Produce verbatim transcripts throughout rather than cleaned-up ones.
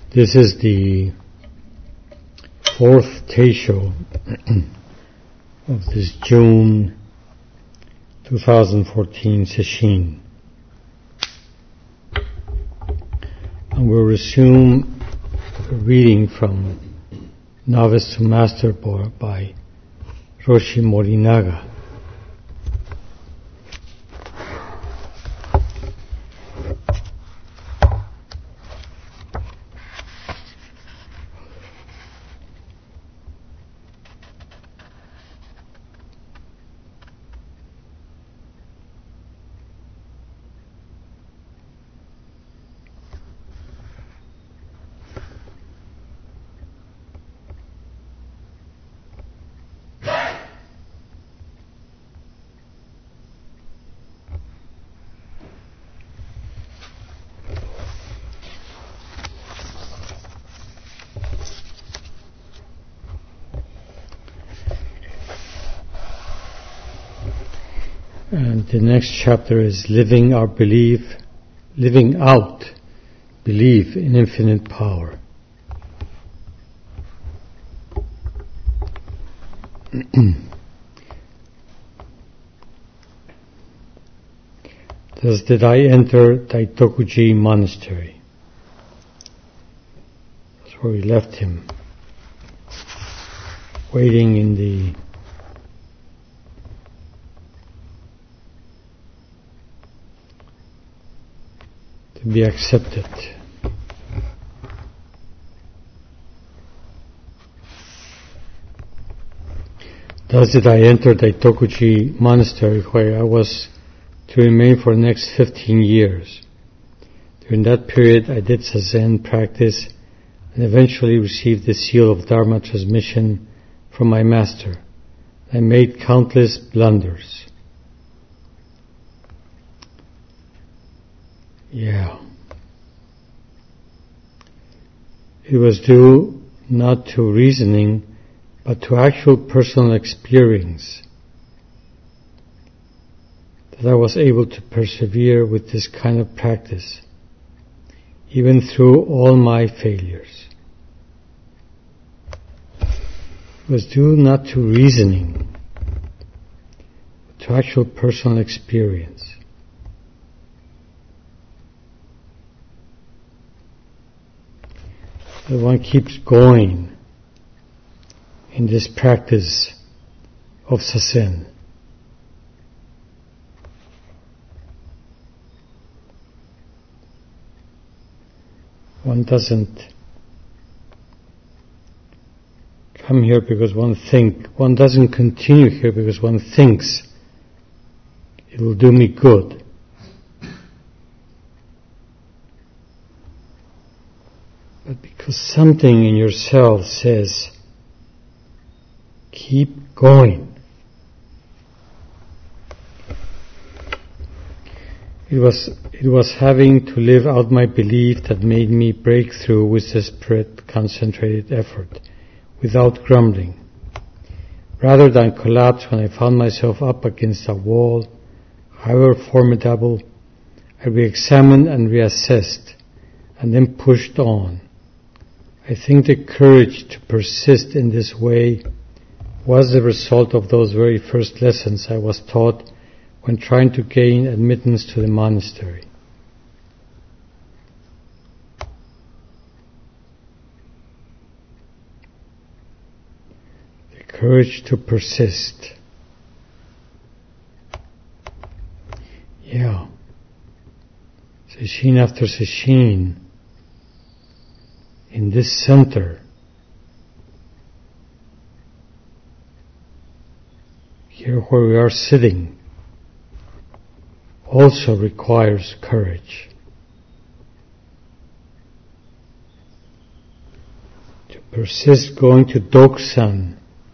This is the fourth Teisho of this June twenty fourteen session. And we'll resume reading from Novice to Master by Roshi Morinaga. And the next chapter is living our belief, living out belief in infinite power. Thus did I enter Daitokuji Monastery. That's where we left him, waiting in the to be accepted. Thus did I enter Daitokuji Monastery, where I was to remain for the next fifteen years. During that period I did Zazen practice and eventually received the seal of Dharma transmission from my master. I made countless blunders. Yeah. It was due not to reasoning, but to actual personal experience that I was able to persevere with this kind of practice, even through all my failures. It was due not to reasoning, but to actual personal experience. That one keeps going in this practice of Zazen. One doesn't come here because one think, one doesn't continue here because one thinks it will do me good. But because something in yourself says, keep going. It was, it was having to live out my belief that made me break through with desperate, concentrated effort, without grumbling. Rather than collapse when I found myself up against a wall, however formidable, I re-examined and reassessed, and then pushed on. I think the courage to persist in this way was the result of those very first lessons I was taught when trying to gain admittance to the monastery. The courage to persist. Yeah. Sesshin after sesshin, in this center, here where we are sitting, also requires courage. To persist going to Doksan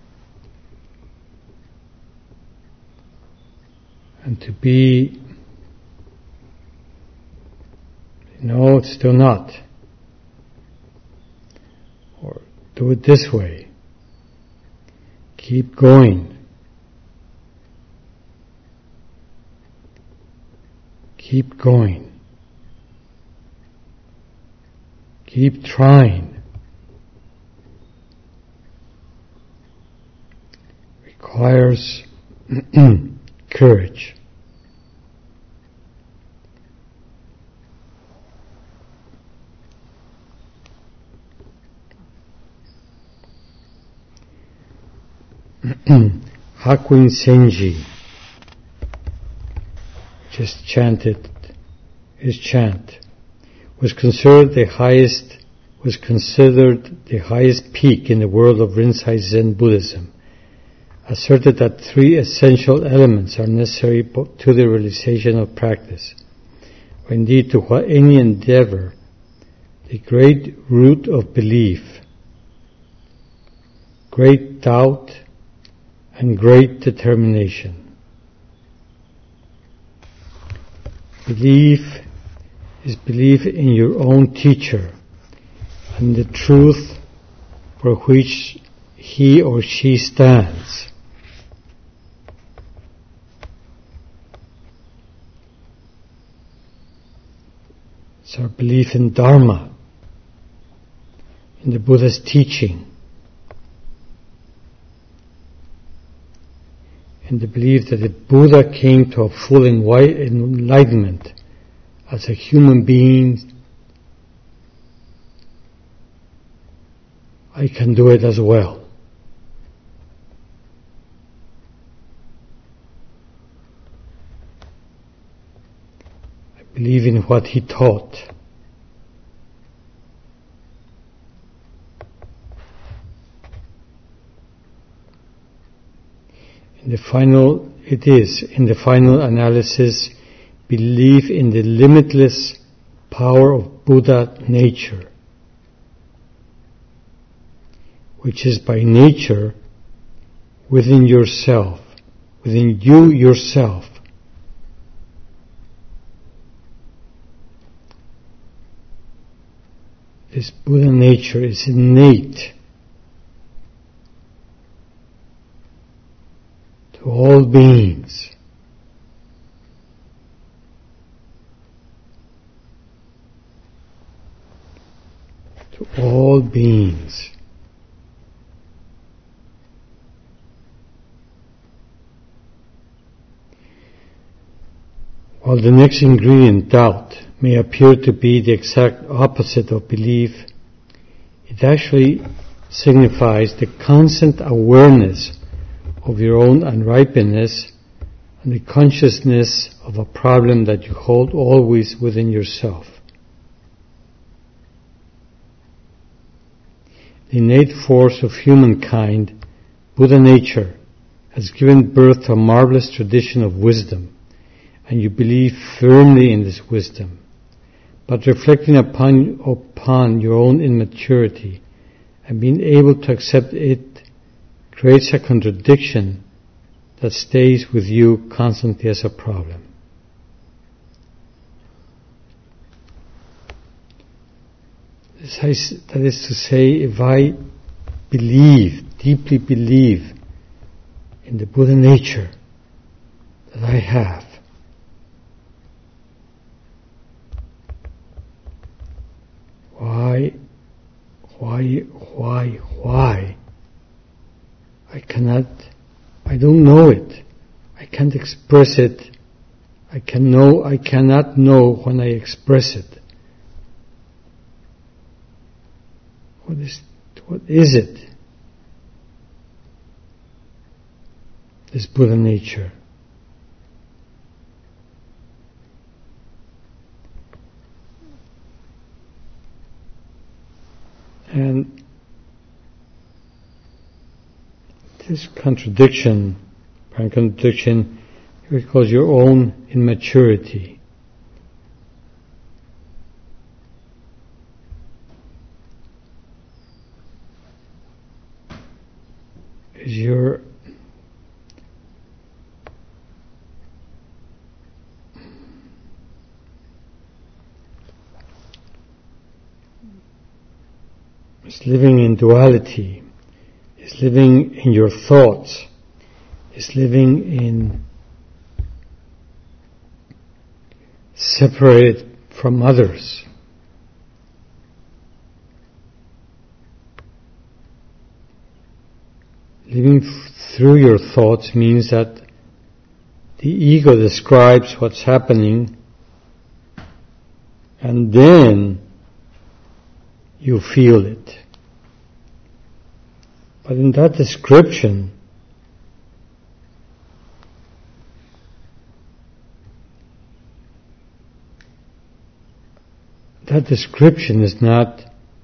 and to be, no, it's still not. Or do it this way. Keep going. Keep going. Keep trying. Requires courage. Hakuin Senji, just chanted, his chant, was considered the highest, was considered the highest peak in the world of Rinzai Zen Buddhism, asserted that three essential elements are necessary to the realization of practice, or indeed to any endeavor: the great root of belief, great doubt, and great determination. Belief is belief in your own teacher and the truth for which he or she stands. It's our belief in Dharma, in the Buddha's teaching, in the belief that the Buddha came to a full enlightenment as a human being. I can do it as well. I believe in what he taught. In the final, it is, in the final analysis, belief in the limitless power of Buddha nature, which is by nature within yourself, within you yourself. This Buddha nature is innate to all beings. To all beings. While the next ingredient, doubt, may appear to be the exact opposite of belief, it actually signifies the constant awareness of your own unripeness and the consciousness of a problem that you hold always within yourself. The innate force of humankind, Buddha nature, has given birth to a marvelous tradition of wisdom, and you believe firmly in this wisdom. But reflecting upon, upon your own immaturity and being able to accept it creates a contradiction that stays with you constantly as a problem. That is to say, if I believe, deeply believe in the Buddha nature that I have, why, why, why, why? I cannot, I don't know it. I can't express it. I can know, I cannot know when I express it. What is, what is it? This Buddha nature. And this contradiction, apparent contradiction, because your own immaturity. Is your is living in duality, is living in your thoughts, is living in separated from others. living f- through your thoughts means that the ego describes what's happening, and then you feel it. But in that description, that description is not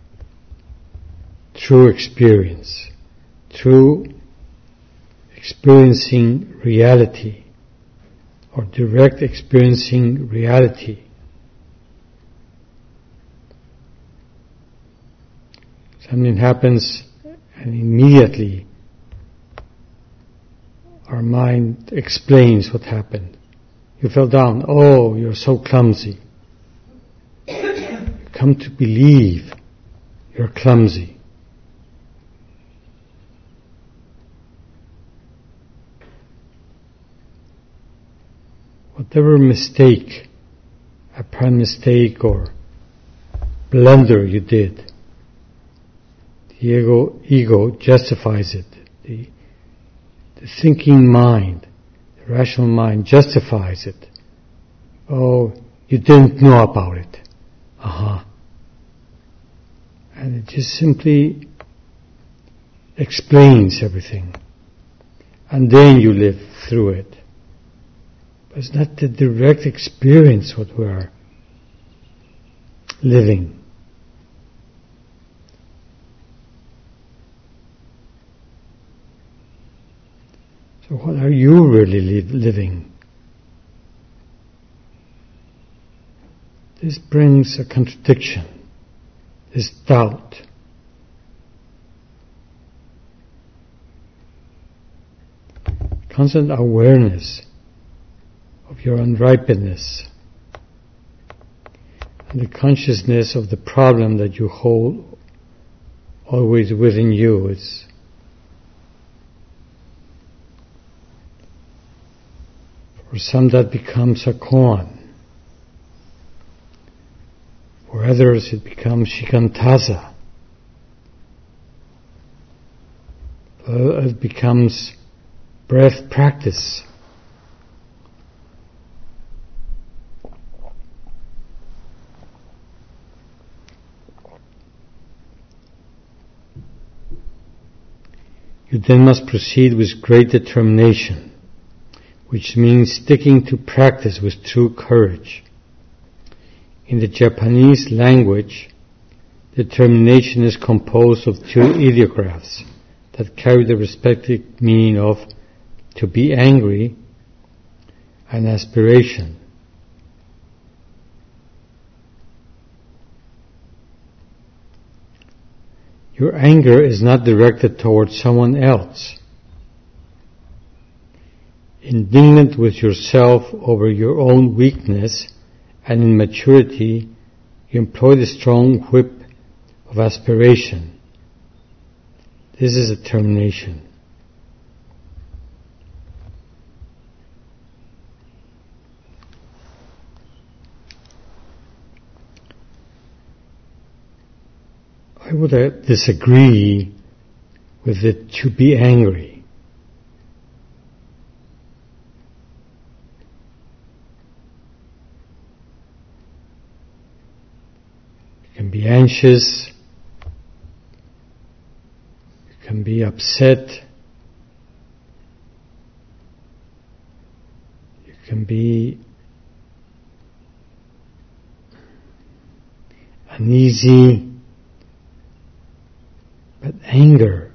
true experience, true experiencing reality, or direct experiencing reality. Something happens and immediately our mind explains what happened. You fell down. Oh, you're so clumsy. You come to believe you're clumsy. Whatever mistake, apparent mistake or blunder you did, the ego, ego justifies it. The, the thinking mind, the rational mind justifies it. Oh, you didn't know about it. Uh-huh. And it just simply explains everything. And then you live through it. But it's not the direct experience what we are living. So what are you really li- living? This brings a contradiction, this doubt. Constant awareness of your unripedness and the consciousness of the problem that you hold always within you. It's for some that becomes a koan. For others it becomes shikantaza. For others it becomes breath practice. You then must proceed with great determination, which means sticking to practice with true courage. In the Japanese language, determination is composed of two ideographs that carry the respective meaning of to be angry and aspiration. Your anger is not directed towards someone else. Indignant with yourself over your own weakness and immaturity, you employ the strong whip of aspiration. This is determination. I would uh, disagree with it to be angry. You can be anxious, you can be upset, you can be uneasy. But anger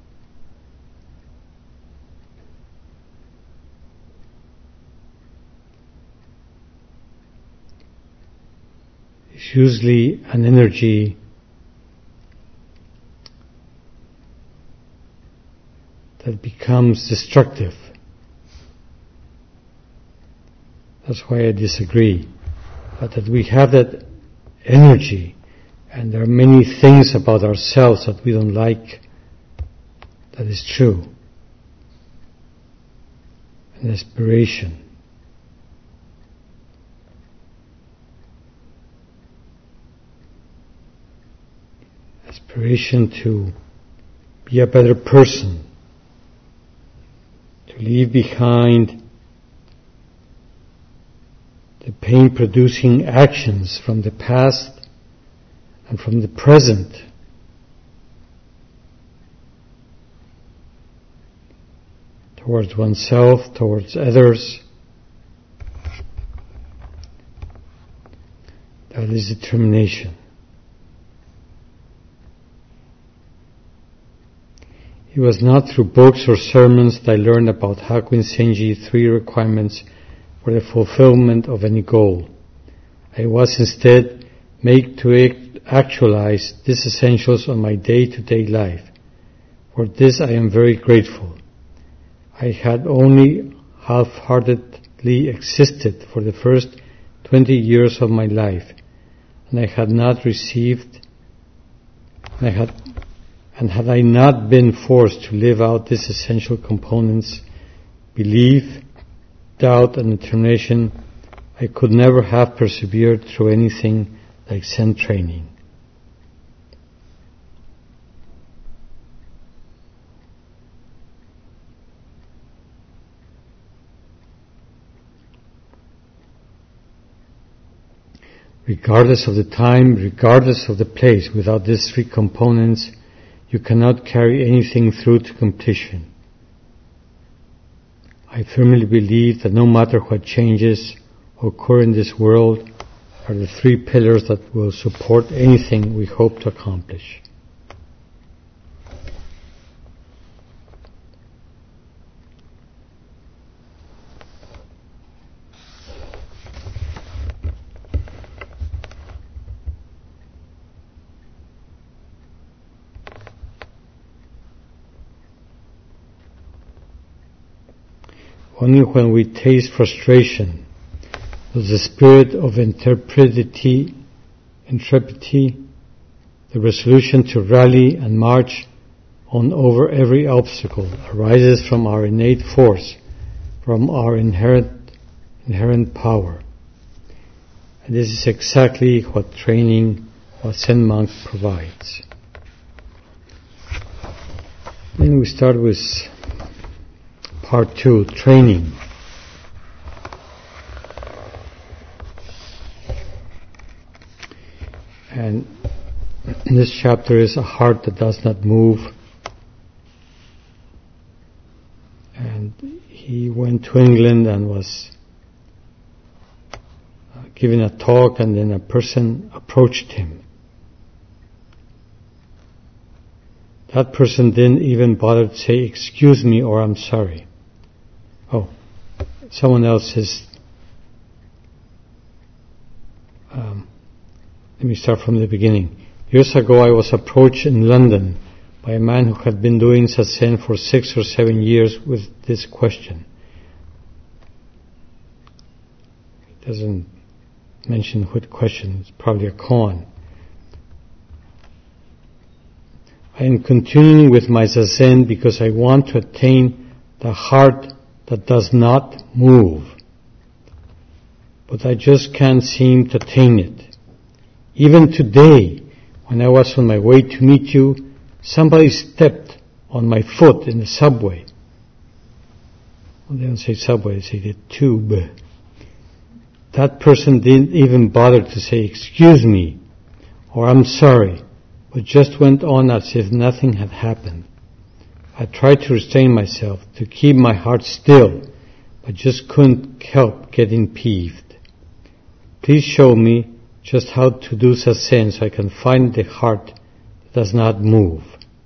is usually an energy that becomes destructive. That's why I disagree. But that we have that energy. And there are many things about ourselves that we don't like. That is true. An aspiration. Aspiration to be a better person, to leave behind the pain-producing actions from the past and from the present, towards oneself, towards others. That is determination. It was not through books or sermons that I learned about Hakuin Senji three requirements for the fulfillment of any goal. I was instead made to actualize these essentials on my day-to-day life. For this I am very grateful. I had only half-heartedly existed for the first twenty years of my life, and I had not received, and I had, and had I not been forced to live out these essential components, belief, doubt, and determination, I could never have persevered through anything like Zen training. Regardless of the time, regardless of the place, without these three components, you cannot carry anything through to completion. I firmly believe that no matter what changes occur in this world, are the three pillars that will support anything we hope to accomplish. Only when we taste frustration does the spirit of intrepidity, intrepidity, the resolution to rally and march on over every obstacle, arises from our innate force, from our inherent inherent power. And this is exactly what training, what Zen monk provides. Then we start with Part two, training. And this chapter is a heart that does not move. And he went to England and was giving a talk, and then a person approached him. That person didn't even bother to say, "Excuse me," or "I'm sorry." Oh, someone else is... Um, let me start from the beginning. Years ago I was approached in London by a man who had been doing satsang for six or seven years with this question. It doesn't mention what question, it's probably a koan. I am continuing with my zazen because I want to attain the heart that does not move. But I just can't seem to attain it. Even today, when I was on my way to meet you, somebody stepped on my foot in the subway. Well, they don't say subway, they say the tube. That person didn't even bother to say, "Excuse me," or "I'm sorry," but just went on as if nothing had happened. I tried to restrain myself, to keep my heart still, but just couldn't help getting peeved. Please show me just how to do zazen so I can find the heart that does not move.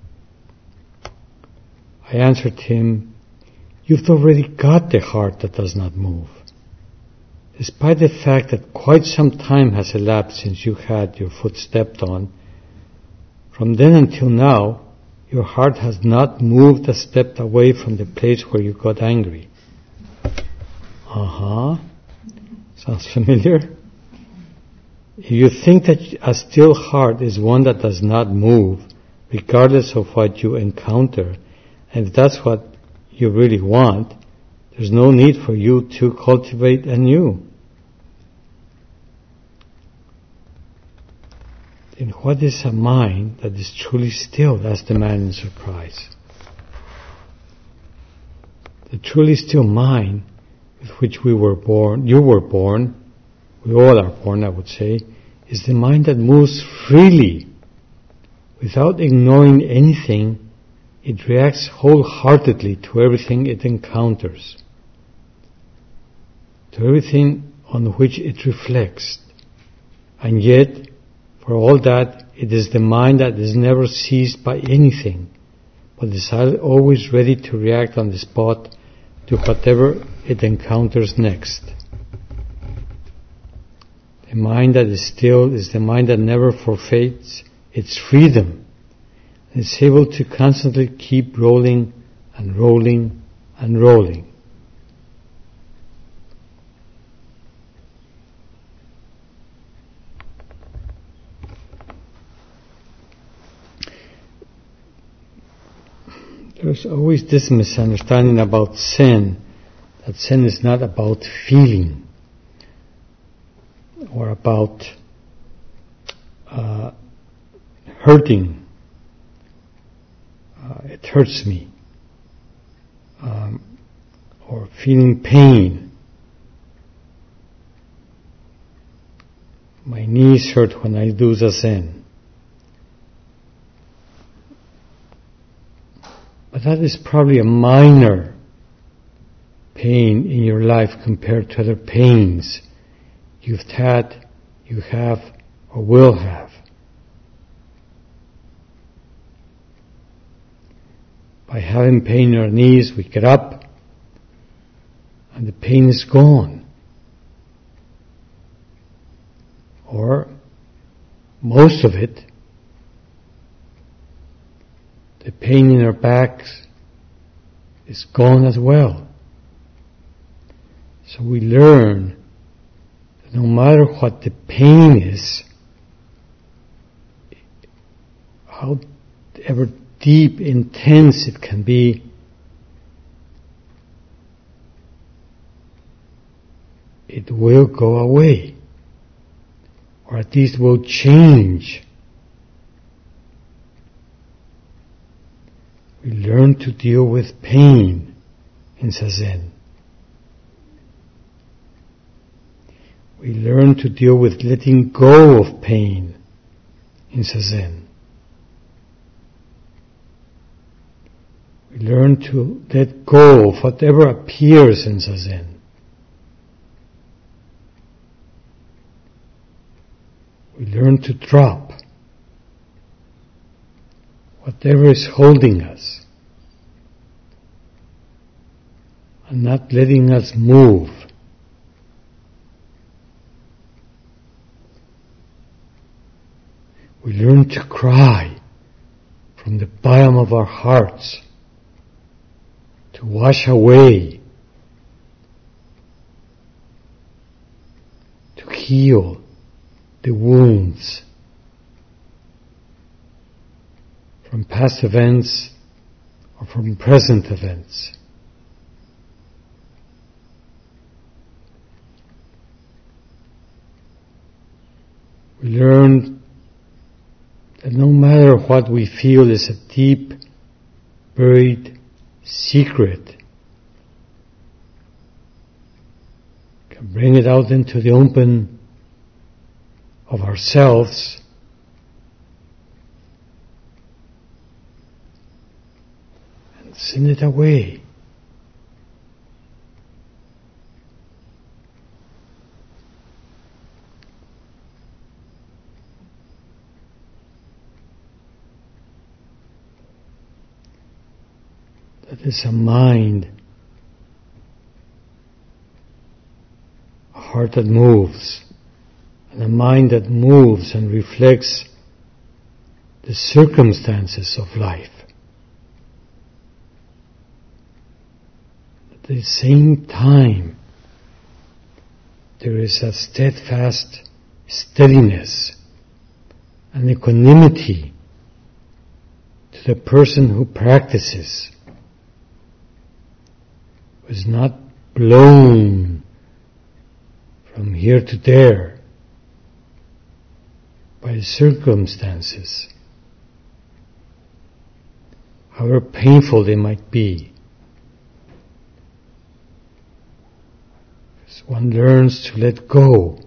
I answered him, "You've already got the heart that does not move. Despite the fact that quite some time has elapsed since you had your foot stepped on, from then until now, your heart has not moved a step away from the place where you got angry." Uh-huh. Sounds familiar? If you think that a still heart is one that does not move, regardless of what you encounter, and if that's what you really want, there's no need for you to cultivate anew. Then what is a mind that is truly still? Asked the man in surprise. the truly still mind with which we were born, you were born, we all are born, I would say, is the mind that moves freely. Without ignoring anything, it reacts wholeheartedly to everything it encounters, to everything on which it reflects. And yet, for all that, it is the mind that is never seized by anything, but is always ready to react on the spot to whatever it encounters next. The mind that is still is the mind that never forfeits its freedom, and is able to constantly keep rolling and rolling and rolling. There's always this misunderstanding about Zen, that Zen is not about feeling or about uh, hurting. Uh, it hurts me. Um, or feeling pain. My knees hurt when I do Zazen. But that is probably a minor pain in your life compared to other pains you've had, you have, or will have. By having pain in our knees, we get up, and the pain is gone. Or most of it. The pain in our backs is gone as well. So we learn that no matter what the pain is, however deep, intense it can be, it will go away, or at least will change. We learn to deal with pain in Zazen. We learn to deal with letting go of pain in Zazen. We learn to let go of whatever appears in Zazen. We learn to drop whatever is holding us and not letting us move. We learn to cry from the bottom of our hearts, to wash away, to heal the wounds from past events or from present events. We learn that no matter what we feel is a deep, buried secret, we can bring it out into the open of ourselves and send it away. That is a mind, a heart that moves, and a mind that moves and reflects the circumstances of life. At the same time, there is a steadfast steadiness and equanimity to the person who practices, who is not blown from here to there by circumstances, however painful they might be, one learns to let go.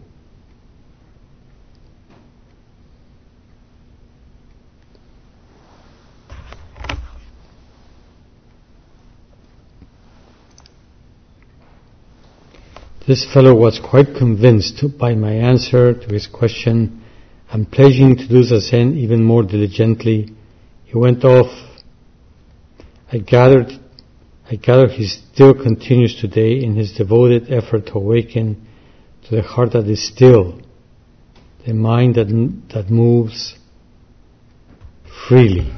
This fellow was quite convinced by my answer to his question, and pledging to do Zazen even more diligently, he went off. I gathered, I gather he still continues today in his devoted effort to awaken to the heart that is still, the mind that that moves freely.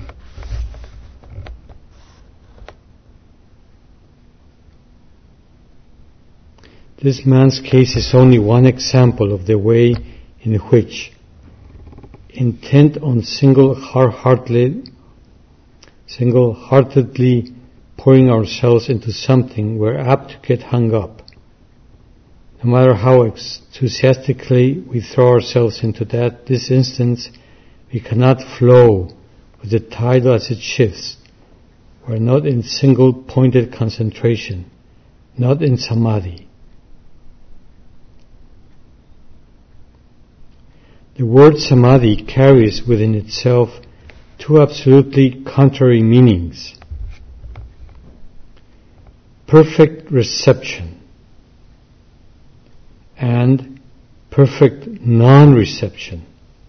This man's case is only one example of the way in which, intent on single-heartedly, single-heartedly pouring ourselves into something, we're apt to get hung up. No matter how enthusiastically we throw ourselves into that, this instance, we cannot flow with the tide as it shifts. We're not in single-pointed concentration, not in samadhi. The word samadhi carries within itself two absolutely contrary meanings. Perfect reception and perfect non-reception.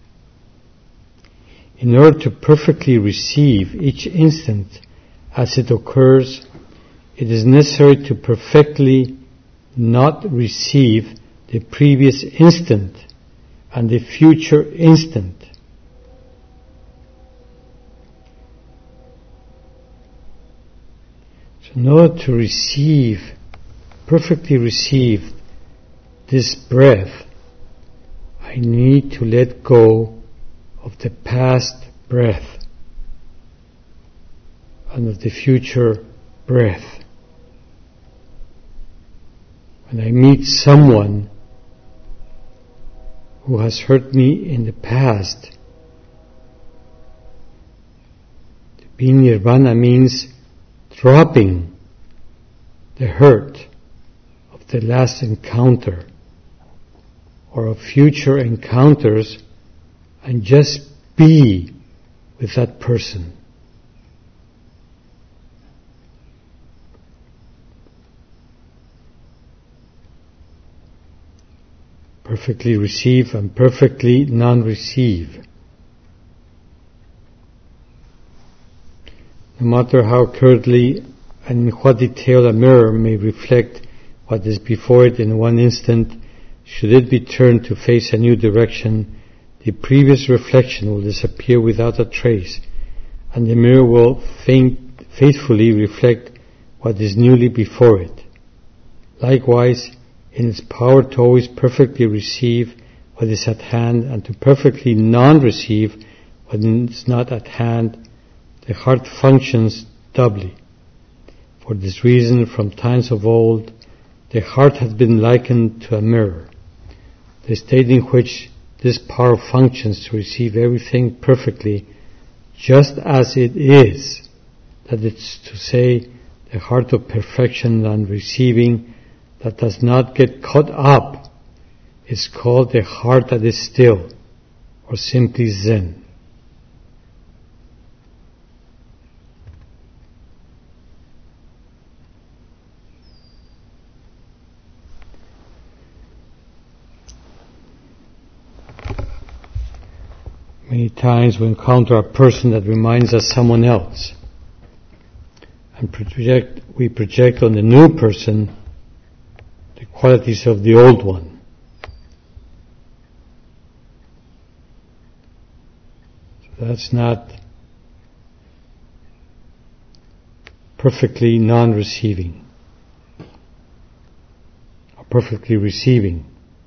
In order to perfectly receive each instant as it occurs, it is necessary to perfectly not receive the previous instant and the future instant. So in order to receive, perfectly receive this breath, I need to let go of the past breath and of the future breath. When I meet someone who has hurt me in the past, to be nirvana means dropping the hurt of the last encounter or of future encounters and just be with that person. Perfectly receive and perfectly non-receive. No matter how curtly and in what detail a mirror may reflect what is before it in one instant, should it be turned to face a new direction, the previous reflection will disappear without a trace, and the mirror will faint, faithfully reflect what is newly before it. Likewise, in its power to always perfectly receive what is at hand and to perfectly non-receive what is not at hand, the heart functions doubly. For this reason, from times of old, the heart has been likened to a mirror, the state in which this power functions to receive everything perfectly, just as it is, that is to say, the heart of perfection and receiving that does not get caught up is called the heart that is still, or simply Zen. Many times we encounter a person that reminds us someone else, and project, we project on the new person the qualities of the old one. So that's not perfectly non-receiving, or perfectly receiving.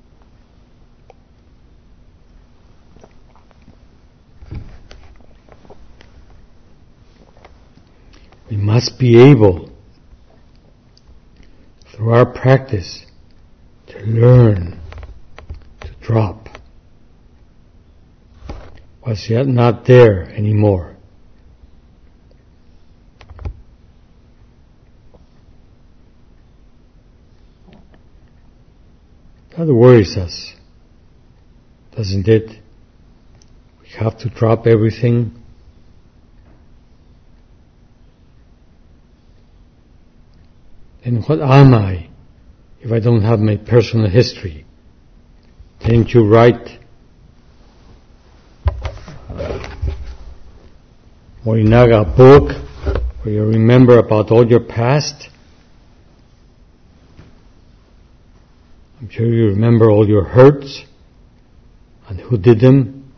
We must be able, through our practice, to learn to drop what's yet not there anymore. That worries us, doesn't it? We have to drop everything. Then what am I if I don't have my personal history? Didn't you write Morinaga a book where you remember about all your past? I'm sure you remember all your hurts and who did them.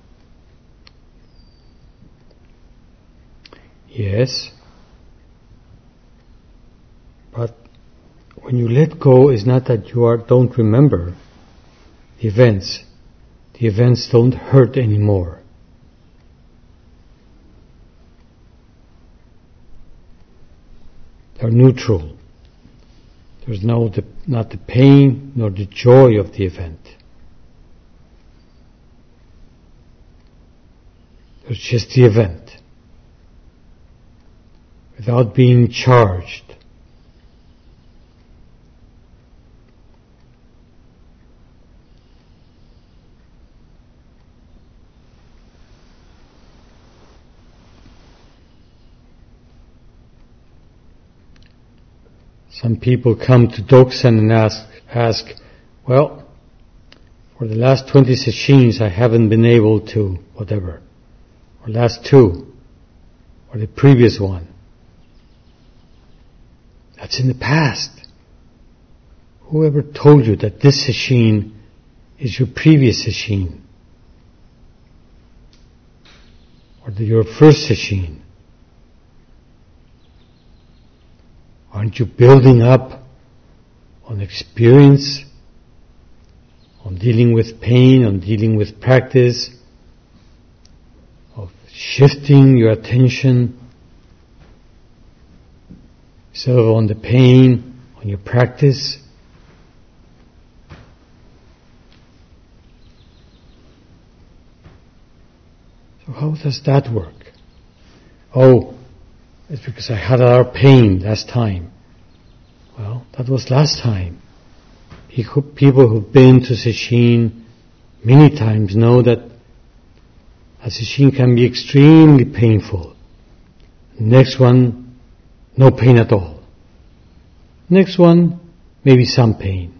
Yes. But when you let go, it's not that you are don't remember the events. The events don't hurt anymore. They're neutral. There's no the, not the pain nor the joy of the event. There's just the event without being charged. Some people come to Doksan and ask, ask, well, for the last twenty sessions I haven't been able to, whatever, or last two, or the previous one. That's in the past. Whoever told you that this session is your previous session, or the, your first session? Aren't you building up on experience, on dealing with pain, on dealing with practice, of shifting your attention instead of on the pain, on your practice? So how does that work? Oh, it's because I had a lot of pain last time. Well, that was last time. People who've been to Sesshin many times know that a Sesshin can be extremely painful. Next one, no pain at all. Next one, maybe some pain.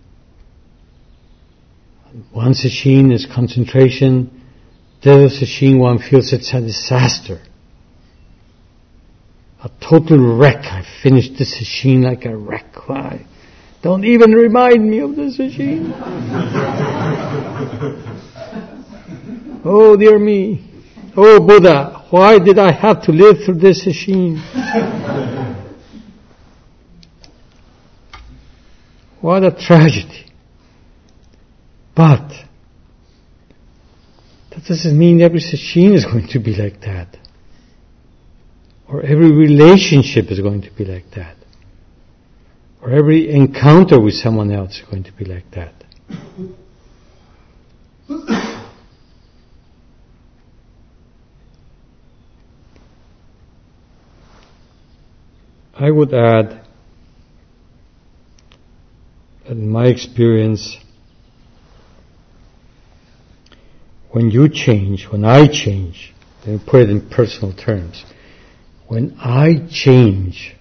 One Sesshin is concentration. The other Sesshin one feels it's a disaster. A total wreck. I finished the sesshin like a wreck. Why? Don't even remind me of the sesshin. Oh dear me. Oh Buddha, why did I have to live through this sesshin? What a tragedy. But that doesn't mean every sesshin is going to be like that. Or every relationship is going to be like that. Or every encounter with someone else is going to be like that. I would add that in my experience, when you change, when I change, let me put it in personal terms, when I change,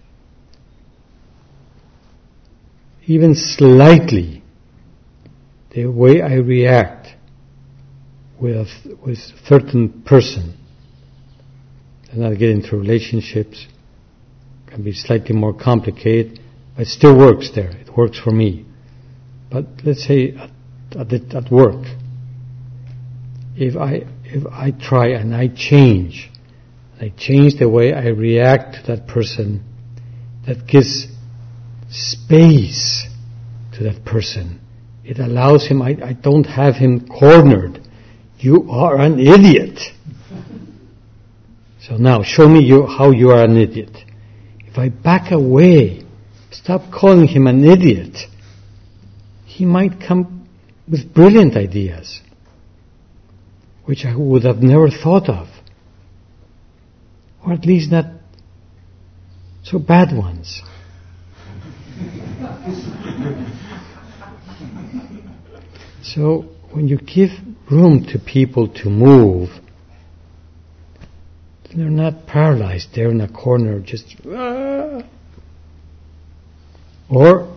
even slightly, the way I react with a, with a certain person, and I'll get into relationships, can be slightly more complicated, but it still works there. It works for me. But let's say at, at, at work, if I if I try and I change, I change the way I react to that person, that gives space to that person. It allows him, I, I don't have him cornered. You are an idiot. So now, show me you, how you are an idiot. If I back away, stop calling him an idiot, he might come with brilliant ideas, which I would have never thought of. Or at least not so bad ones. So when you give room to people to move, they're not paralyzed. They're in a corner just... Ah. Or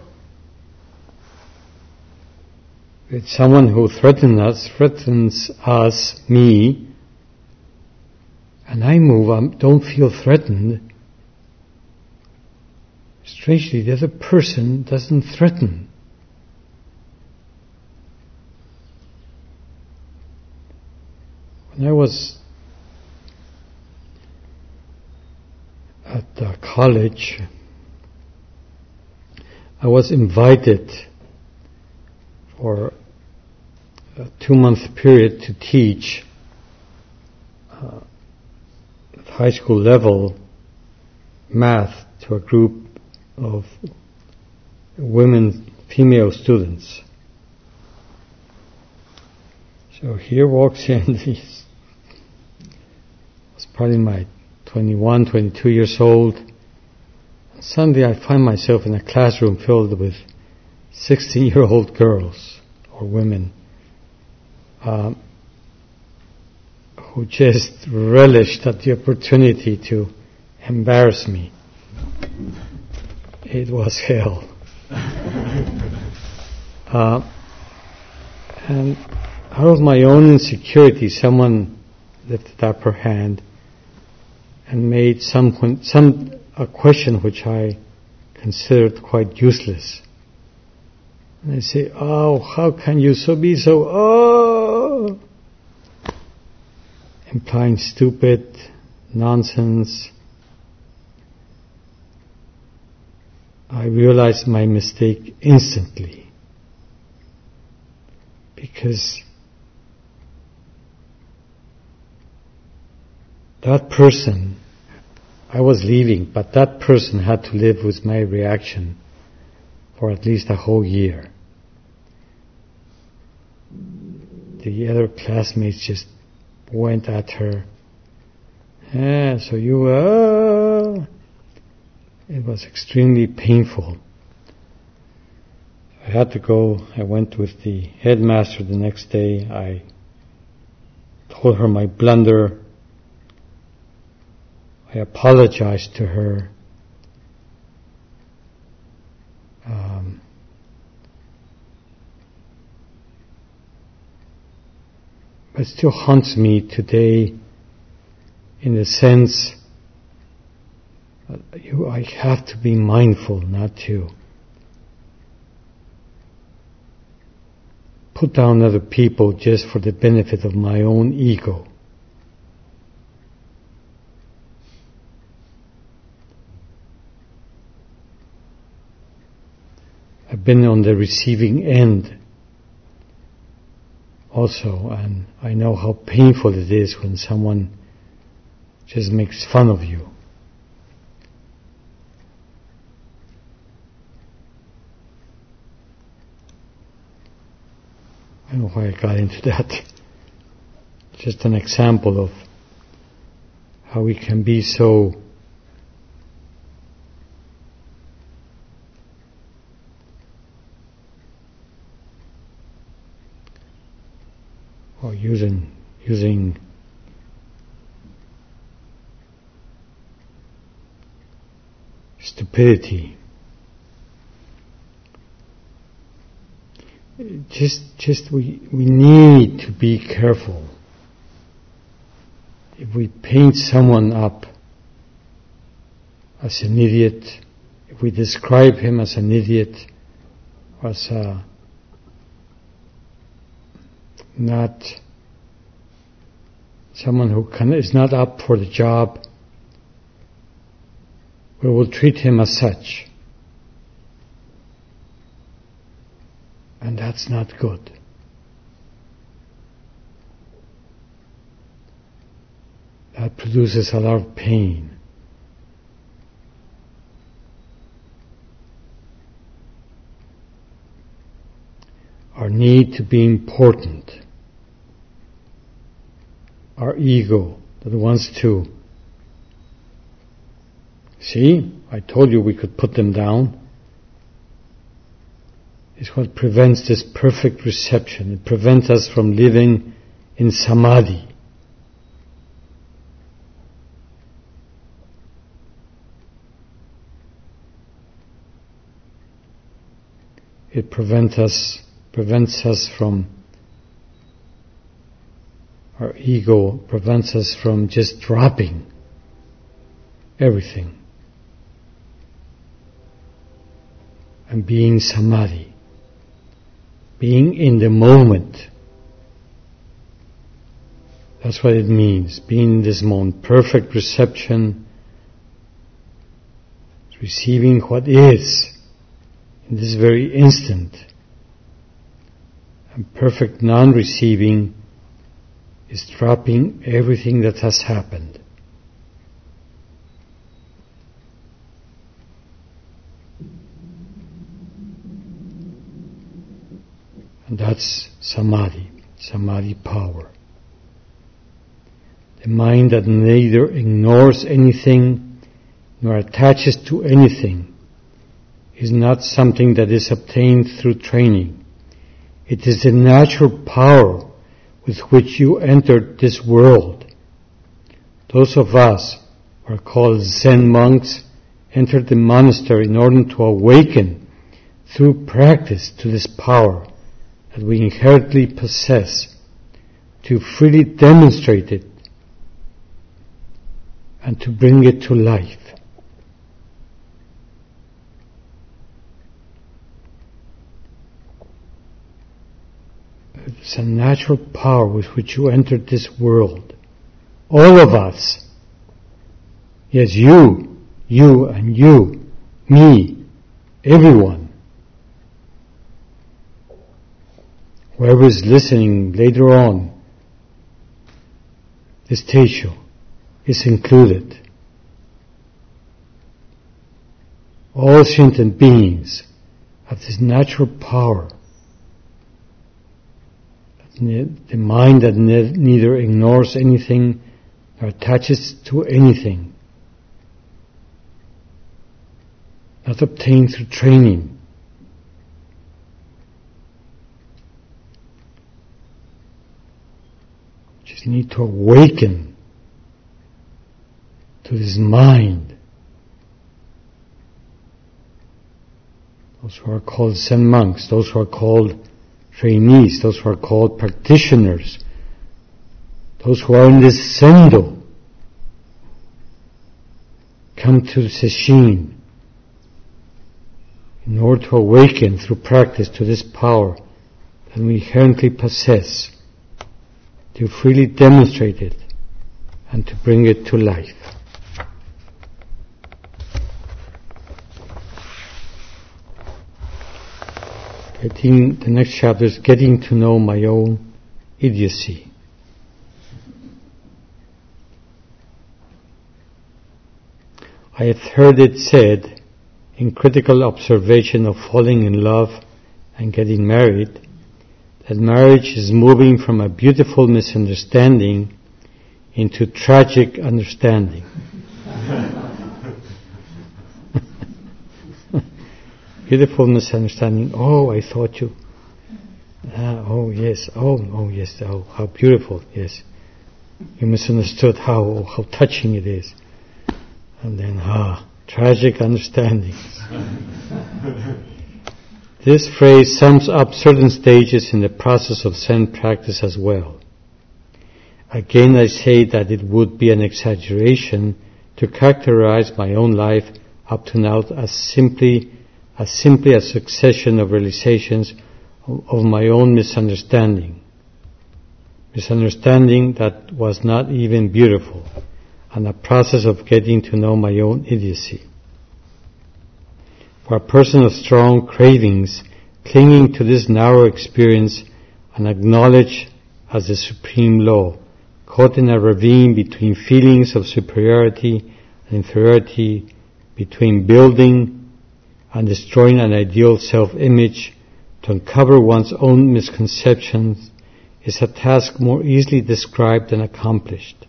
it's someone who threatens us, threatens us, me, and I move, I don't feel threatened. Strangely, the other person doesn't threaten. When I was at uh, college, I was invited for a two-month period to teach uh, at high school level math to a group of women, female students. So here walks in this, I was probably my twenty-one, twenty-two years old. Suddenly I find myself in a classroom filled with sixteen-year-old girls or women um, who just relished at the opportunity to embarrass me. It was hell. uh, and out of my own insecurity, someone lifted up her hand and made some some a question which I considered quite useless. And I say, "Oh, how can you so be so oh?" Implying stupid, nonsense. I realized my mistake instantly, because that person, I was leaving, but that person had to live with my reaction for at least a whole year. The other classmates just went at her. Yeah, so you, uh, it was extremely painful. I had to go. I went with the headmaster the next day. I told her my blunder. I apologized to her. Um, but it still haunts me today, in the sense that you, I have to be mindful not to put down other people just for the benefit of my own ego. I've been on the receiving end also, and I know how painful it is when someone just makes fun of you. I don't know why I got into that. Just an example of how we can be so or using using stupidity. Just, just we we need to be careful. If we paint someone up as an idiot, if we describe him as an idiot, as a not someone who can, is not up for the job, we will treat him as such. And that's not good. That produces a lot of pain. Our need to be important, our ego that wants to, see, I told you we could put them down. is what prevents this perfect reception. It prevents us from living in samadhi. It prevents us, prevents us from, our ego prevents us from just dropping everything and being samadhi, being in the moment. That's what it means, being in this moment, perfect reception, receiving what is in this very instant. And perfect non-receiving is dropping everything that has happened. And that's samadhi, samadhi power. The mind that neither ignores anything nor attaches to anything is not something that is obtained through training. It is the natural power with which you entered this world. Those of us who are called Zen monks entered the monastery in order to awaken through practice to this power that we inherently possess, to freely demonstrate it and to bring it to life. It's a natural power with which you entered this world. All of us. Yes, you, you and you, me, everyone. Whoever is listening later on, this teisho is included. All sentient beings have this natural power. The mind that ne- neither ignores anything nor attaches to anything. Not obtained through training. Just need to awaken to this mind. Those who are called Zen monks, those who are called trainees, those who are called practitioners, those who are in this sendo, come to Sesshin in order to awaken through practice to this power that we inherently possess, to freely demonstrate it and to bring it to life. Getting, the next chapter is getting to know my own idiocy. I have heard it said in critical observation of falling in love and getting married that marriage is moving from a beautiful misunderstanding into tragic understanding. Beautiful misunderstanding. Oh, I thought you. Ah, oh yes. Oh, oh yes. Oh, how beautiful. Yes, you misunderstood how how touching it is. And then, ah, tragic understanding. This phrase sums up certain stages in the process of Zen practice as well. Again, I say that it would be an exaggeration to characterize my own life up to now as simply as simply a succession of realizations of, of my own misunderstanding. Misunderstanding that was not even beautiful, and a process of getting to know my own idiocy. For a person of strong cravings, clinging to this narrow experience and acknowledged as the supreme law, caught in a ravine between feelings of superiority and inferiority, between building and destroying an ideal self-image, to uncover one's own misconceptions is a task more easily described than accomplished.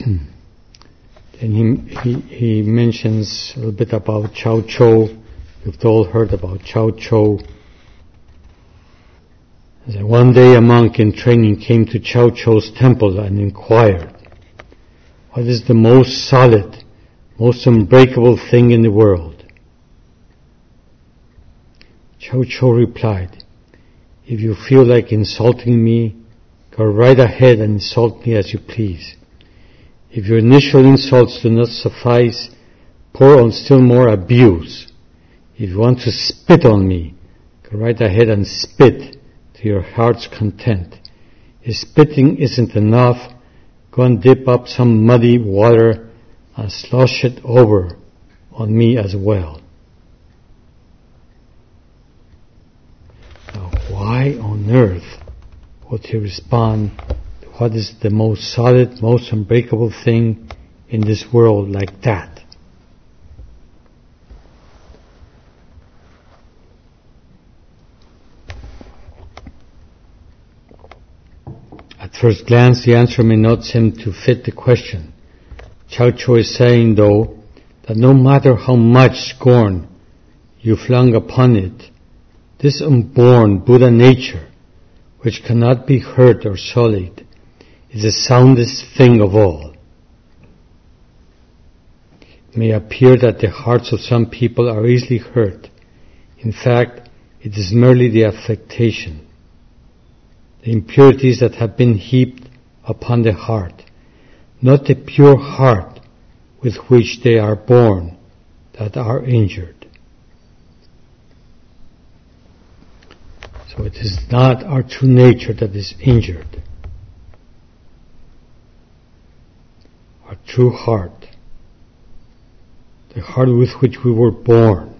Then he, he, he mentions a little bit about Chao Chou. You've all heard about Chao Chou. One day a monk in training came to Chao Chou's temple and inquired, "What is the most solid, most unbreakable thing in the world?" Chao Chou replied, "If you feel like insulting me, go right ahead and insult me as you please. If your initial insults do not suffice, pour on still more abuse. If you want to spit on me, go right ahead and spit to your heart's content. If spitting isn't enough, go and dip up some muddy water and slosh it over on me as well." Now, why on earth would he respond to what is the most solid, most unbreakable thing in this world like that? At first glance, the answer may not seem to fit the question. Chao Chou is saying, though, that no matter how much scorn you flung upon it, this unborn Buddha nature, which cannot be hurt or sullied, is the soundest thing of all. It may appear that the hearts of some people are easily hurt. In fact, it is merely the affectation, the impurities that have been heaped upon the heart, not the pure heart with which they are born, that are injured. So it is not our true nature that is injured. Our true heart, the heart with which we were born,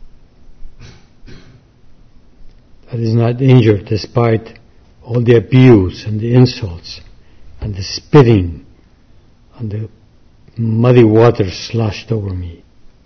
that is not injured despite all the abuse and the insults and the spitting and the muddy water sloshed over me.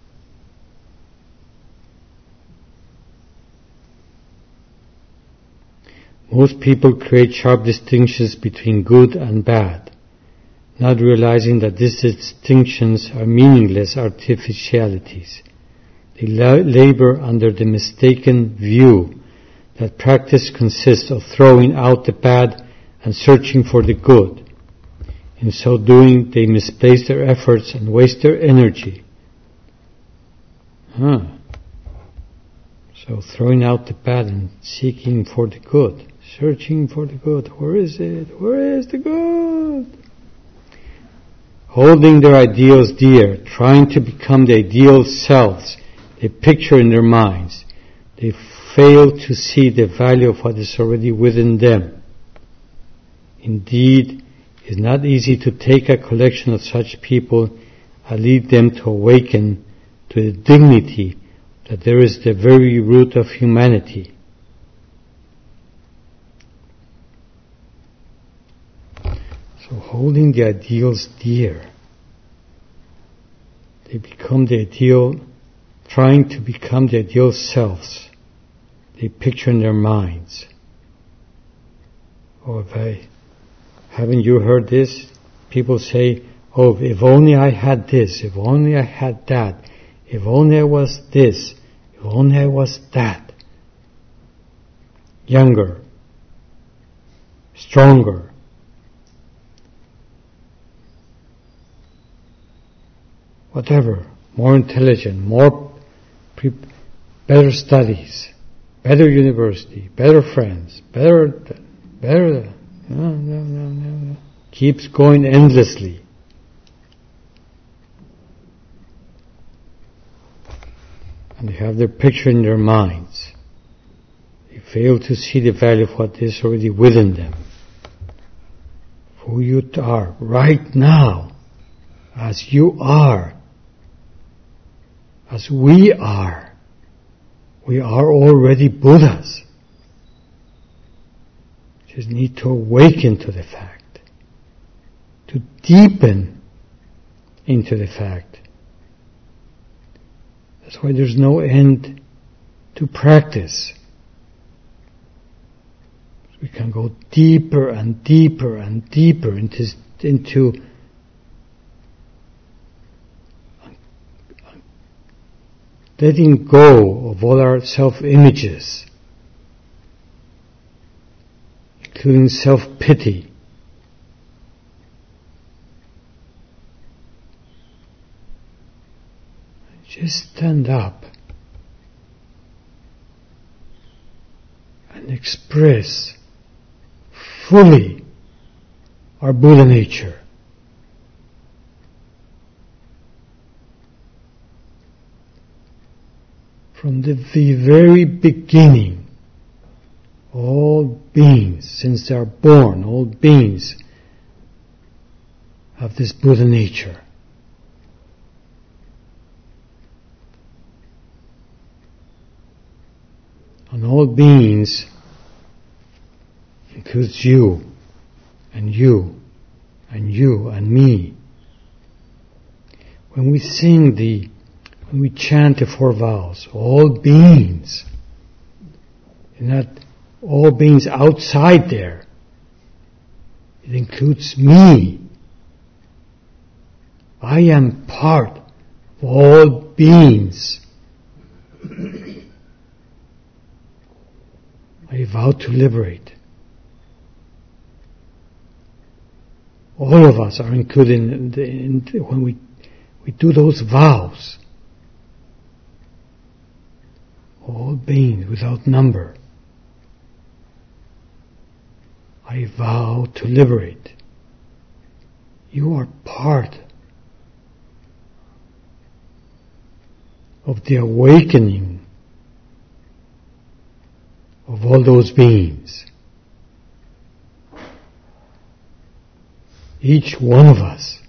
Most people create sharp distinctions between good and bad, not realizing that these distinctions are meaningless artificialities. They la- labor under the mistaken view that practice consists of throwing out the bad and searching for the good. In so doing, they misplace their efforts and waste their energy. Huh. So throwing out the bad and seeking for the good. Searching for the good. Where is it? Where is the good? Holding their ideals dear, trying to become the ideal selves they picture in their minds, they fail to see the value of what is already within them. Indeed, it is not easy to take a collection of such people and lead them to awaken to the dignity that there is the very root of humanity. So holding the ideals dear, they become the ideal, trying to become the ideal selves they picture in their minds. Oh, if I, haven't you heard this? People say, oh, if only I had this, if only I had that, if only I was this, if only I was that. Younger, stronger, whatever, more intelligent, more pre- better studies, better university, better friends, better, better, no, no, no, no, no. Keeps going endlessly. And they have their picture in their minds. They fail to see the value of what is already within them. Who you are right now, as you are, as we are, we are already Buddhas. Just need to awaken to the fact, to deepen into the fact. That's why there's no end to practice. We can go deeper and deeper and deeper into, into letting go of all our self-images, including self-pity. Just stand up and express fully our Buddha nature. From the, the very beginning, all beings, since they are born, all beings have this Buddha nature. And all beings includes you, and you, and you, and me. When we sing the, when we chant the four vows, all beings, and not all beings outside there, it includes me. I am part of all beings. I vow to liberate. All of us are included in the, in the, when we we do those vows. All beings without number. I vow to liberate. You are part of the awakening of all those beings. Each one of us.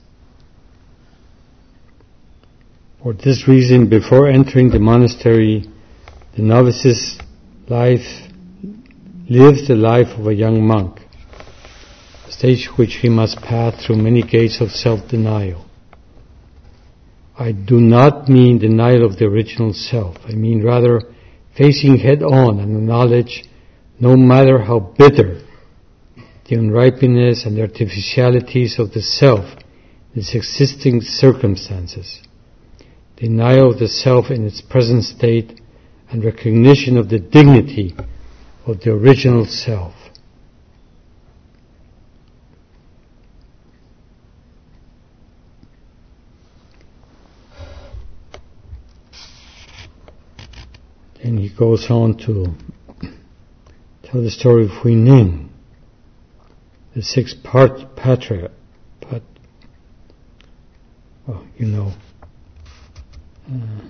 For this reason, before entering the monastery, the novice's life lives the life of a young monk, a stage which he must pass through many gates of self-denial. I do not mean denial of the original self. I mean rather facing head-on and acknowledge, no matter how bitter, the unripeness and the artificialities of the self in its existing circumstances, denial of the self in its present state, and recognition of the dignity of the original self. Then he goes on to tell the story of Huineng, the sixth part patriarch, but, well, you know, uh,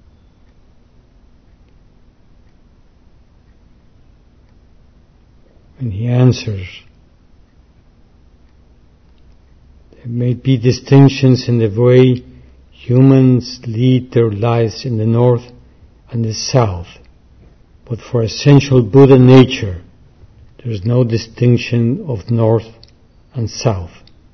when he answers, there may be distinctions in the way humans lead their lives in the north and the south, but for essential Buddha nature, there is no distinction of north and south.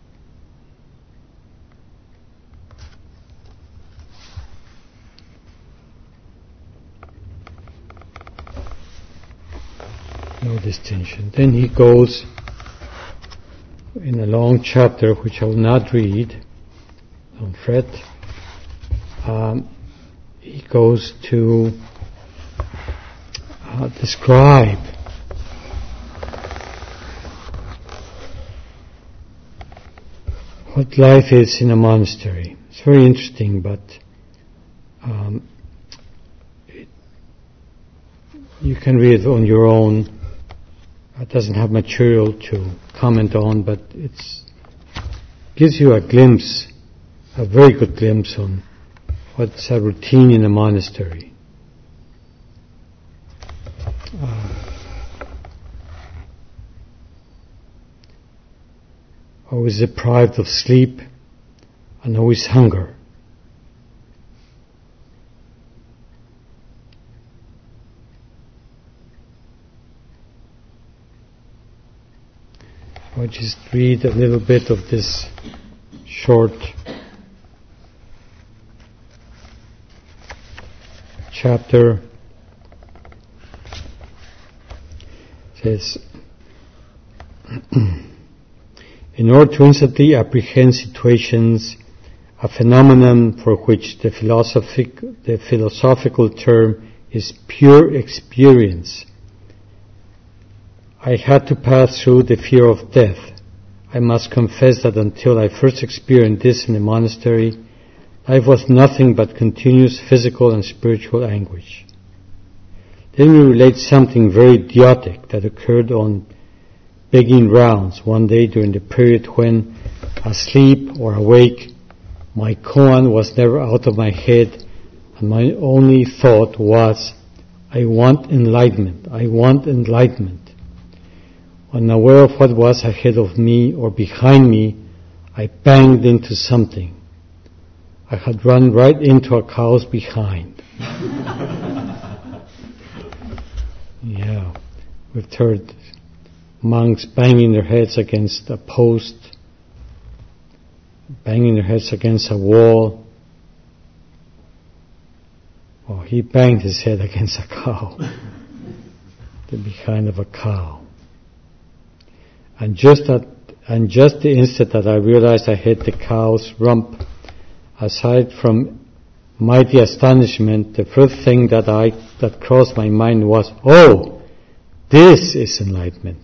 No distinction. Then he goes in a long chapter, which I will not read, don't fret. Um, he goes to uh, describe what life is in a monastery. It's very interesting, but um, it, you can read it on your own. It doesn't have material to comment on, but it gives you a glimpse, a very good glimpse on what's a routine in a monastery. Uh, always deprived of sleep and always hunger. I'll just read a little bit of this short chapter. It says, in order to instantly apprehend situations a phenomenon for which the philosophic, the philosophical term is pure experience. I had to pass through the fear of death. I must confess that until I first experienced this in the monastery, life was nothing but continuous physical and spiritual anguish. Then we relate something very idiotic that occurred on begging rounds one day during the period when, asleep or awake, my koan was never out of my head, and my only thought was, I want enlightenment, I want enlightenment. Unaware of what was ahead of me or behind me, I banged into something. I had run right into a cow's behind. Yeah, we've heard monks banging their heads against a post, banging their heads against a wall. Oh, he banged his head against a cow, the behind of a cow. And just at, and just the instant that I realized I hit the cow's rump, aside from mighty astonishment, the first thing that I that crossed my mind was, oh, this is enlightenment.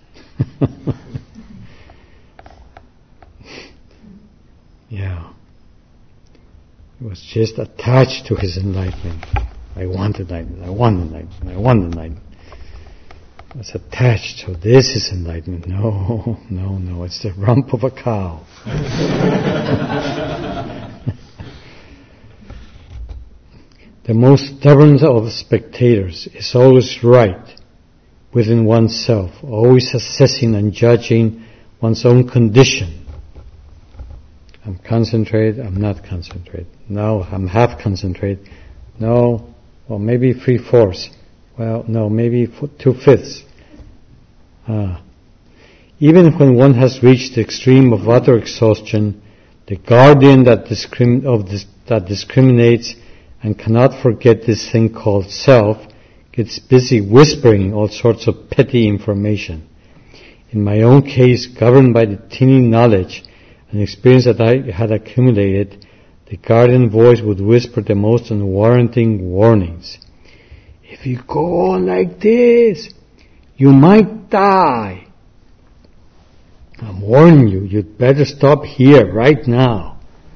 Yeah. He was just attached to his enlightenment. I want enlightenment, I want enlightenment, I want enlightenment. I was attached, so this is enlightenment. No, no, no, it's the rump of a cow. The most stubborn of spectators is always right within oneself, always assessing and judging one's own condition. I'm concentrated, I'm not concentrated. No, I'm half concentrated. No, well, maybe three-fourths. Well, no, maybe two-fifths. Ah. Even when one has reached the extreme of utter exhaustion, the guardian that, discrim- of this, that discriminates and cannot forget this thing called self gets busy whispering all sorts of petty information. In my own case, governed by the teeny knowledge and experience that I had accumulated, the guardian voice would whisper the most unwarranting warnings. If you go on like this, you might die. I'm warning you, you'd better stop here, right now.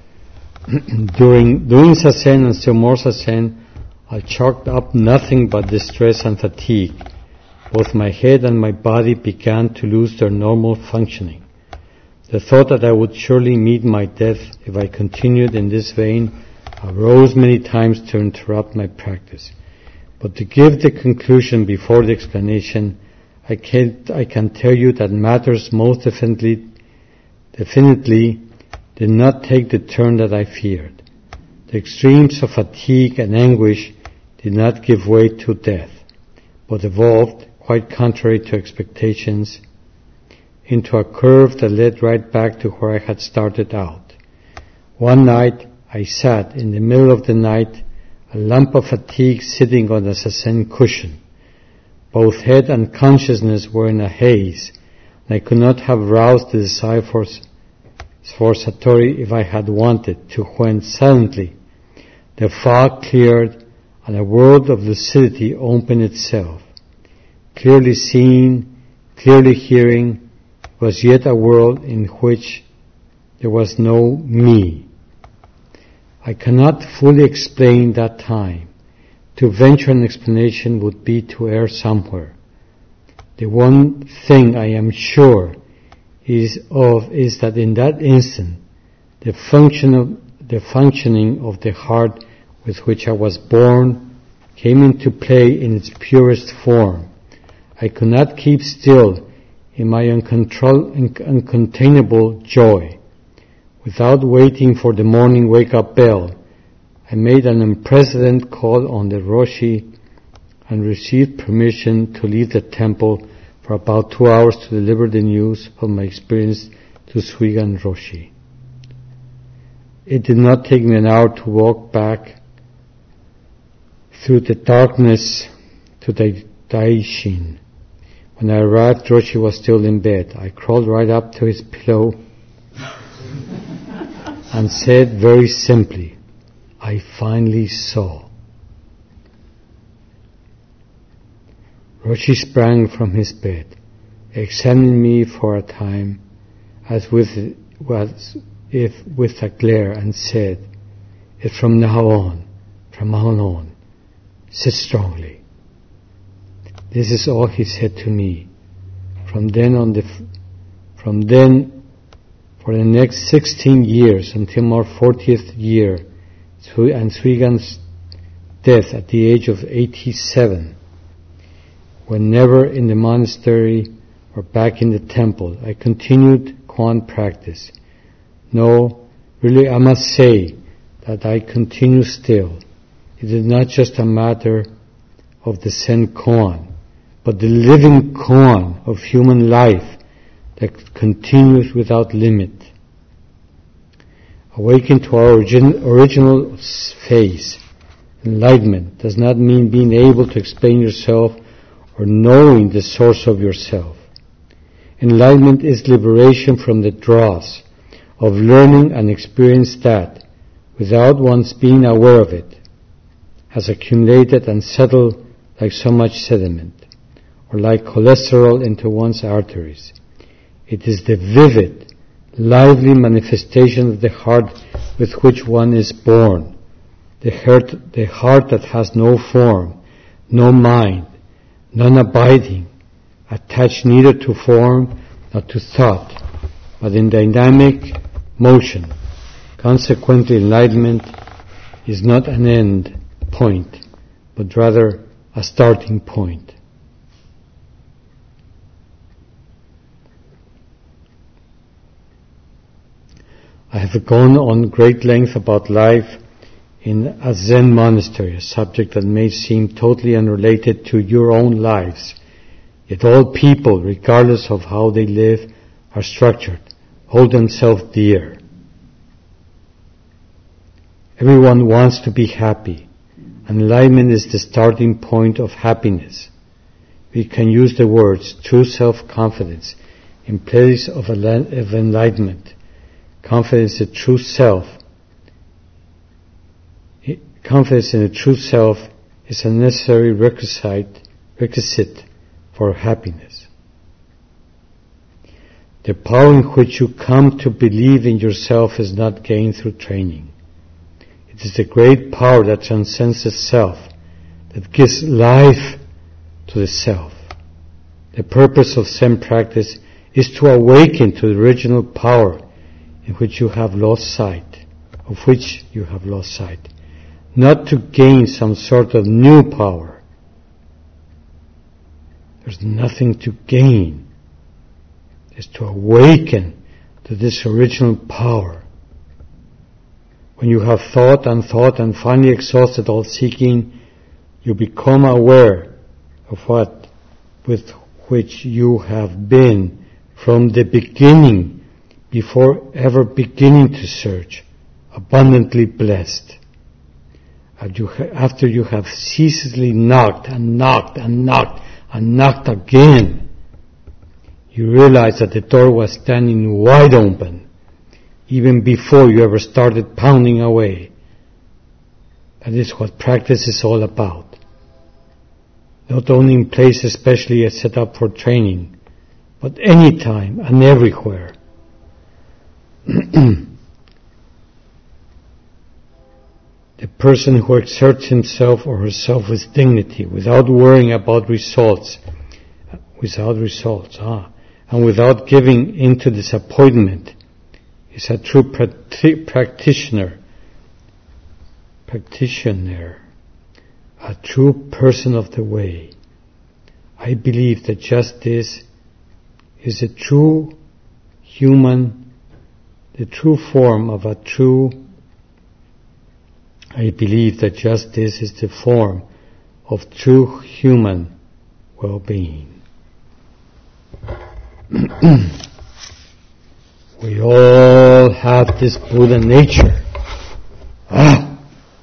During doing sasen and still more sasen, I chalked up nothing but distress and fatigue. Both my head and my body began to lose their normal functioning. The thought that I would surely meet my death if I continued in this vein arose many times to interrupt my practice. But to give the conclusion before the explanation, I can, I can tell you that matters most definitely, definitely did not take the turn that I feared. The extremes of fatigue and anguish did not give way to death, but evolved, quite contrary to expectations, into a curve that led right back to where I had started out. One night, I sat in the middle of the night, a lump of fatigue sitting on the sasen cushion. Both head and consciousness were in a haze, and I could not have roused the desire for, for Satori if I had wanted to, when suddenly the fog cleared and a world of lucidity opened itself. Clearly seeing, clearly hearing, was yet a world in which there was no me. I cannot fully explain that time. To venture an explanation would be to err somewhere. The one thing I am sure is of is that in that instant, the function of the functioning of the heart with which I was born came into play in its purest form. I could not keep still in my uncontrol- uncontainable joy. Without waiting for the morning wake-up bell, I made an unprecedented call on the Roshi and received permission to leave the temple for about two hours to deliver the news of my experience to Suigan Roshi. It did not take me an hour to walk back through the darkness to the Daishin. When I arrived, Roshi was still in bed. I crawled right up to his pillow and said very simply, I finally saw. Roshi sprang from his bed, examined me for a time, as with was if with a glare, and said, "It's from now on, from now on, sit strongly." This is all he said to me. From then on, the, from then for the next sixteen years until my fortieth year, and Srigan's death at the age of eighty-seven. Whenever in the monastery or back in the temple, I continued Koan practice. No, really I must say that I continue still. It is not just a matter of the Zen Koan, but the living Koan of human life that continues without limit. Awaken to our origin, original phase. Enlightenment does not mean being able to explain yourself or knowing the source of yourself. Enlightenment is liberation from the dross of learning and experience that, without one's being aware of it, has accumulated and settled like so much sediment, or like cholesterol into one's arteries. It is the vivid, lively manifestation of the heart with which one is born, the heart, the heart that has no form, no mind, non-abiding, attached neither to form nor to thought, but in dynamic motion. Consequently, enlightenment is not an end point, but rather a starting point. I have gone on great length about life in a Zen monastery, a subject that may seem totally unrelated to your own lives. Yet all people, regardless of how they live, are structured, hold themselves dear. Everyone wants to be happy, and enlightenment is the starting point of happiness. We can use the words true self-confidence in place of enlightenment. Confidence in the true self. Confidence in the true self is a necessary requisite, requisite for happiness. The power in which you come to believe in yourself is not gained through training. It is the great power that transcends the self, that gives life to the self. The purpose of Zen practice is to awaken to the original power in which you have lost sight, of which you have lost sight. Not to gain some sort of new power. There's nothing to gain. It's to awaken to this original power. When you have thought and thought and finally exhausted all seeking, you become aware of what with which you have been from the beginning, before ever beginning to search, abundantly blessed. After you have ceaselessly knocked and knocked and knocked and knocked again, you realize that the door was standing wide open, even before you ever started pounding away. That is what practice is all about. Not only in places especially set up for training, but anytime and everywhere. The person who exerts himself or herself with dignity, without worrying about results, without results, ah, and without giving into disappointment, is a true practi- practitioner, practitioner, a true person of the way. I believe that just this is a true human, the true form of a true I believe that just this is the form of true human well-being. We all have this Buddha nature. Ah,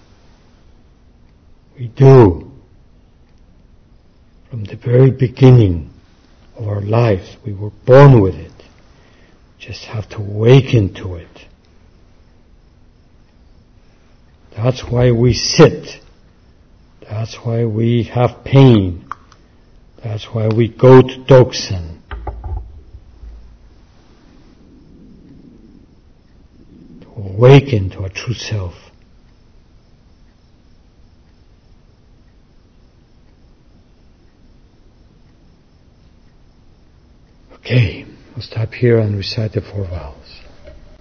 we do. From the very beginning of our lives, we were born with it. Just have to awaken to it. That's why we sit. That's why we have pain. That's why we go to Doksan. To awaken to our true self. Okay, we'll stop here and recite the four vows.